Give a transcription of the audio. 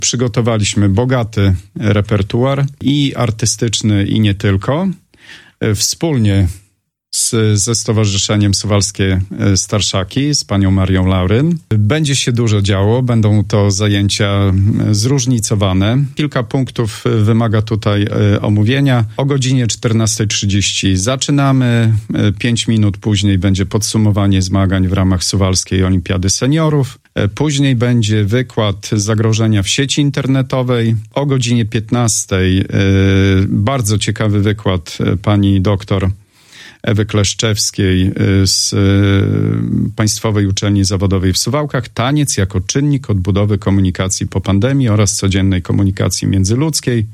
Przygotowaliśmy bogaty repertuar i artystyczny, i nie tylko. Wspólnie ze Stowarzyszeniem Suwalskie Starszaki, z panią Marią Lauryn. Będzie się dużo działo, będą to zajęcia zróżnicowane. Kilka punktów wymaga tutaj omówienia. O godzinie 14:30 zaczynamy. 5 minut później będzie podsumowanie zmagań w ramach Suwalskiej Olimpiady Seniorów. Później będzie wykład zagrożenia w sieci internetowej. O godzinie 15:00 bardzo ciekawy wykład pani doktor Ewy Kleszczewskiej z Państwowej Uczelni Zawodowej w Suwałkach. Taniec jako czynnik odbudowy komunikacji po pandemii oraz codziennej komunikacji międzyludzkiej.